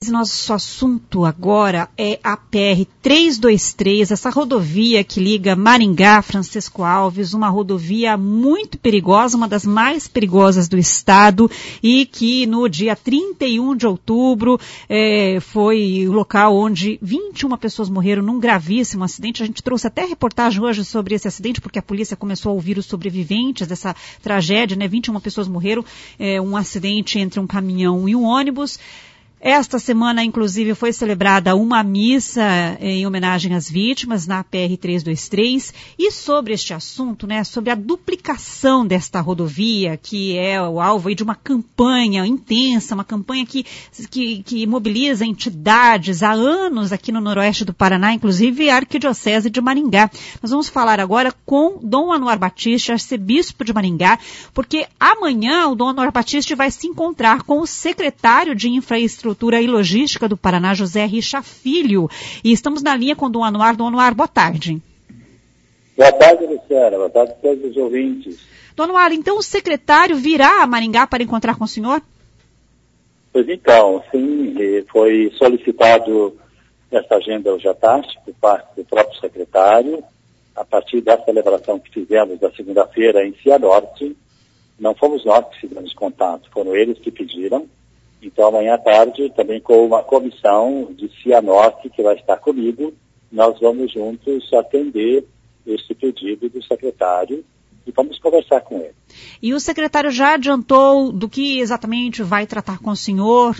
Nosso assunto agora é a PR-323, essa rodovia que liga Maringá, Francisco Alves, uma rodovia muito perigosa, uma das mais perigosas do estado, e que no dia 31 de outubro foi o local onde 21 pessoas morreram num gravíssimo acidente. A gente trouxe até reportagem hoje sobre esse acidente, porque a polícia começou a ouvir os sobreviventes dessa tragédia, né? 21 pessoas morreram, um acidente entre um caminhão e um ônibus. Esta semana, inclusive, foi celebrada uma missa em homenagem às vítimas na PR-323. E sobre este assunto, né, sobre a duplicação desta rodovia, que é o alvo aí de uma campanha intensa, uma campanha que mobiliza entidades há anos aqui no noroeste do Paraná, inclusive a Arquidiocese de Maringá. Nós vamos falar agora com Dom Anuar Batista, arcebispo de Maringá, porque amanhã o Dom Anuar Batista vai se encontrar com o secretário de Infraestrutura e Logística do Paraná, José Richa Filho. E estamos na linha com o Dom Anuar. Dom Anuar, boa tarde. Boa tarde, Luciana. Boa tarde a todos os ouvintes. Dom Anuar, então o secretário virá a Maringá para encontrar com o senhor? Pois então, sim, foi solicitado essa agenda hoje à tarde por parte do próprio secretário, a partir da celebração que fizemos da segunda-feira em Cianorte. Não fomos nós que fizemos contato, foram eles que pediram. Então, amanhã à tarde, também com uma comissão de Cianorte, que vai estar comigo, nós vamos juntos atender esse pedido do secretário e vamos conversar com ele. E o secretário já adiantou do que exatamente vai tratar com o senhor?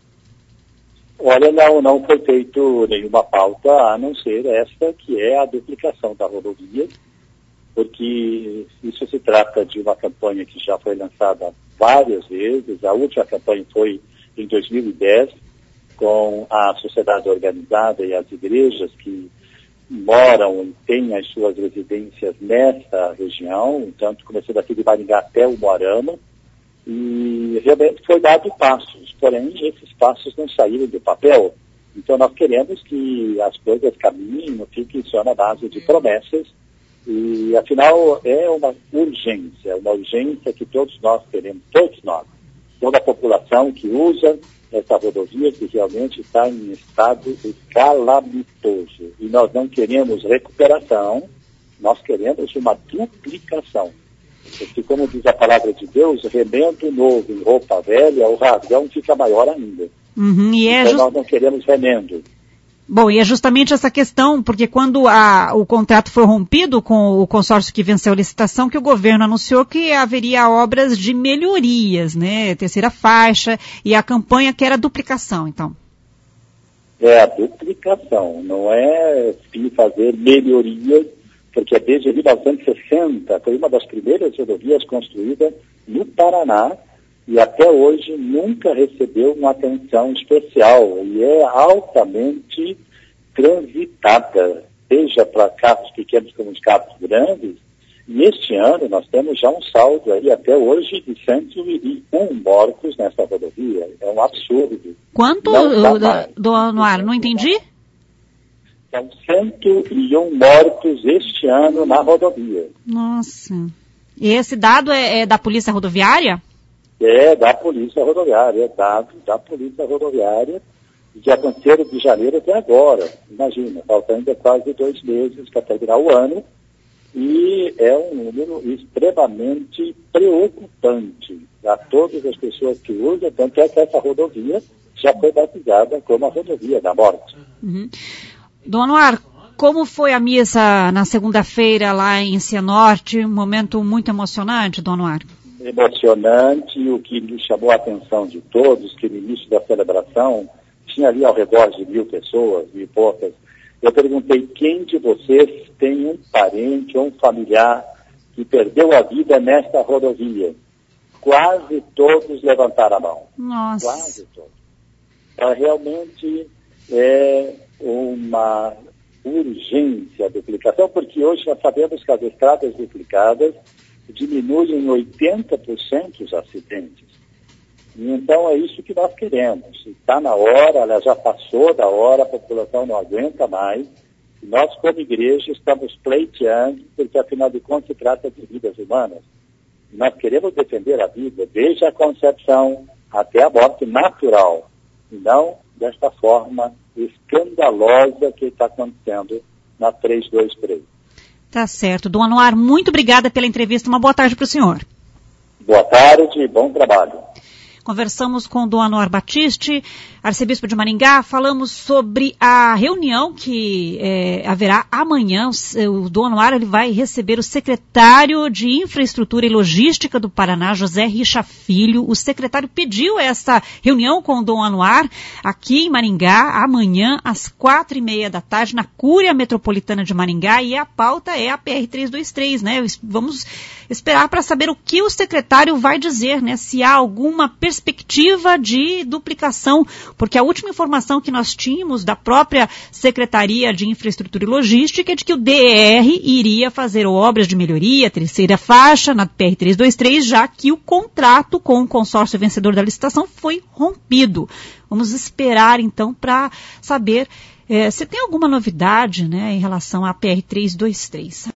Olha, não foi feito nenhuma pauta, a não ser esta, que é a duplicação da rodovia, porque isso se trata de uma campanha que já foi lançada várias vezes. A última campanha foi em 2010, com a sociedade organizada e as igrejas que moram e têm as suas residências nessa região, tanto começando aqui de Maringá até o Moarama, e realmente foi dado passos, porém esses passos não saíram do papel. Então nós queremos que as coisas caminhem, não fiquem só na base de promessas, e afinal é uma urgência que todos nós queremos, toda a população que usa essa rodovia, que realmente está em estado calamitoso. E nós não queremos recuperação, nós queremos uma duplicação. Porque, como diz a palavra de Deus, remendo novo em roupa velha, o rasgão fica maior ainda. Então nós não queremos remendo. Bom, e é justamente essa questão, porque quando o contrato foi rompido com o consórcio que venceu a licitação, que o governo anunciou que haveria obras de melhorias, né? Terceira faixa, e a campanha que era duplicação, então. É a duplicação, não é fazer melhorias, porque desde 1960 foi uma das primeiras rodovias construídas no Paraná, e até hoje nunca recebeu uma atenção especial e é altamente transitada, seja para carros pequenos como os carros grandes. E este ano nós temos já um saldo aí até hoje de 101 mortos nessa rodovia. É um absurdo. Quanto, Dom Anuar? Não entendi? São 101 mortos este ano na rodovia. Nossa. E esse dado é da Polícia Rodoviária? É da Polícia Rodoviária, é dado da Polícia Rodoviária, de aconteceram de janeiro até agora. Imagina, faltam ainda quase 2 meses para terminar o ano, e é um número extremamente preocupante a todas as pessoas que usam, tanto é que essa rodovia já foi batizada como a rodovia da morte. Dom Anuar, como foi a missa na segunda-feira lá em Cianorte? Um momento muito emocionante, Dom Anuar. Emocionante, o que me chamou a atenção de todos, que no início da celebração tinha ali ao redor de 1.000 pessoas, 1.000 e poucas. Eu perguntei quem de vocês tem um parente ou um familiar que perdeu a vida nesta rodovia. Quase todos levantaram a mão. Nossa. Quase todos. Realmente é uma urgência a duplicação, porque hoje nós sabemos que as estradas duplicadas diminuem em 80% os acidentes. E então é isso que nós queremos. Está na hora, ela já passou da hora, a população não aguenta mais. E nós, como igreja, estamos pleiteando, porque afinal de contas se trata de vidas humanas. Nós queremos defender a vida desde a concepção até a morte natural. e não desta forma escandalosa que está acontecendo na 323. Tá certo. Dom Anuar, muito obrigada pela entrevista. Uma boa tarde para o senhor. Boa tarde e bom trabalho. Conversamos com o Dom Anuar Batiste, arcebispo de Maringá, falamos sobre a reunião que haverá amanhã. O Dom Anuar ele vai receber o secretário de Infraestrutura e Logística do Paraná, José Richa Filho. O secretário pediu essa reunião com o Dom Anuar aqui em Maringá, amanhã às 4:30 da tarde, na Cúria Metropolitana de Maringá, e a pauta é a PR-323, né? Vamos esperar para saber o que o secretário vai dizer, né? Se há alguma perspectiva de duplicação, porque a última informação que nós tínhamos da própria Secretaria de Infraestrutura e Logística é de que o DER iria fazer obras de melhoria, terceira faixa, na PR-323, já que o contrato com o consórcio vencedor da licitação foi rompido. Vamos esperar, então, para saber se tem alguma novidade, né, em relação à PR-323.